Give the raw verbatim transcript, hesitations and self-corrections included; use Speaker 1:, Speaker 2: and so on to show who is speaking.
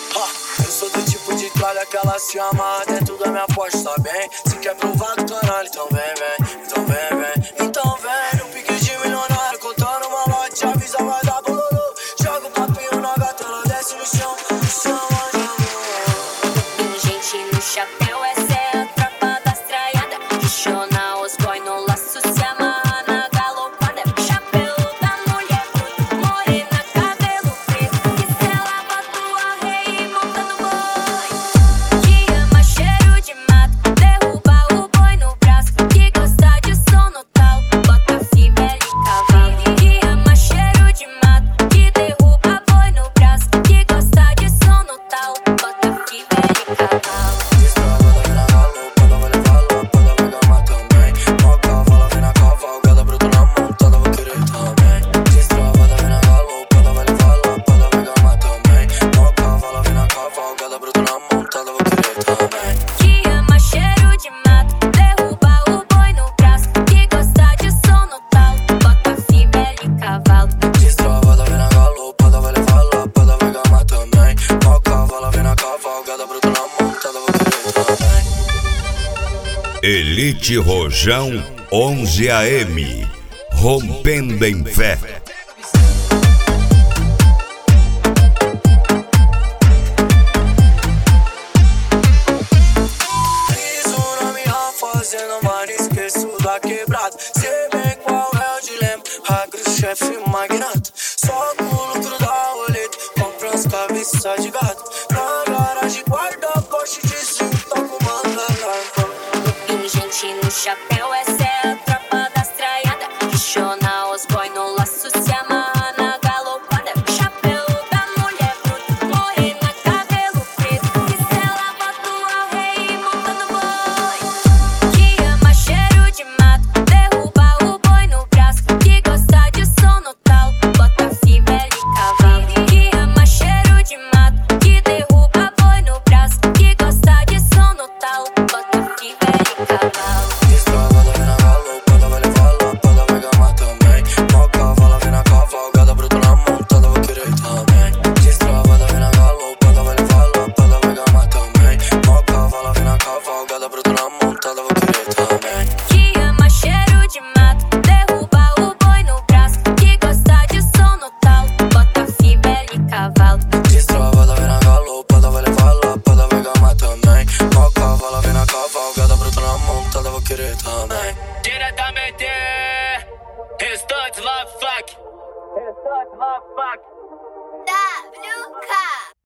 Speaker 1: Ha, eu sou do tipo de tralha que ela se amarra dentro da minha Porsche, tá bem? Se quer provar do caralho, então vem, vem, então vem, vem. Então vem, no pique de milionário, contando uma lote, avisa, vai dar bololô. Joga o papinho na gata, ela desce no chão, no chão, onde amor.
Speaker 2: Gente no chapéu, essa é a tropa das traiadas. Questiona os boy no laço, se amarra na galopada. Chapéu da mulher bruta, morena, cabelo preto. Que se ela batua rei, monta no boi. Que ama cheiro de mato, derruba o boi no braço. Que gosta de som no talo, bota fibra e cavalo. Que ama cheiro de mato, que derruba boi no braço. Que gosta de som no talo, bota fibra e cavalo. Que ama cheiro de mato, derruba o boi no braço. Que gosta de som no talo, bota fibra e cavalo.
Speaker 1: Destravada, vem na galopada, vai levar lapada, vai gamar também. Mó cavala, vem na cavalgada, bruto na montada, vou querer também.
Speaker 3: Elite Rojão onze A M, rompendo em fé.
Speaker 1: Piso na minha fazenda, mas esqueço da quebrada. Sei bem qual é o dilema, agro, chefe, magnata. Só com o lucro da roleta, compra as cabeças de gato. Na garagem guarda Porsche de cinco, toco manga larga.
Speaker 2: Gente no chapéu, essa é a tropa das traiadas. Questiona os boy no laço, se amarra na galopada. Chapéu da mulher bruta, morena, cabelo preto. Que se ela batua rei, monta no boi. Que ama cheiro de mato, derruba o boi no braço. Que gosta de som no talo, bota fibra e cavalo. Que ama cheiro de mato, que derruba boi no braço. Que gosta de som no talo, bota fibra e cavalo.
Speaker 1: Destravada, vem na galopada, vai levar lapada, vai gamar também. Mó cavala, vem na cavalgada, bruto na montada, vou querer também. Destravada, vem na galopada, vai levar lapada, vai gamar também. Mó cavala, vem na cavalgada, bruto na montada, vou querer também.
Speaker 2: Que ama cheiro de mato, derruba o boi no braço. Que gosta de som no talo, bota fibra e cavalo.
Speaker 1: Destravada, vem na galopada, vai levar lapada, vai gamar também. Mó cavala, vem na cavalgada, bruto na montada, vou querer também.
Speaker 4: Diretamente, Restantes Love Fuck. Restantes Love Fuck.
Speaker 2: W K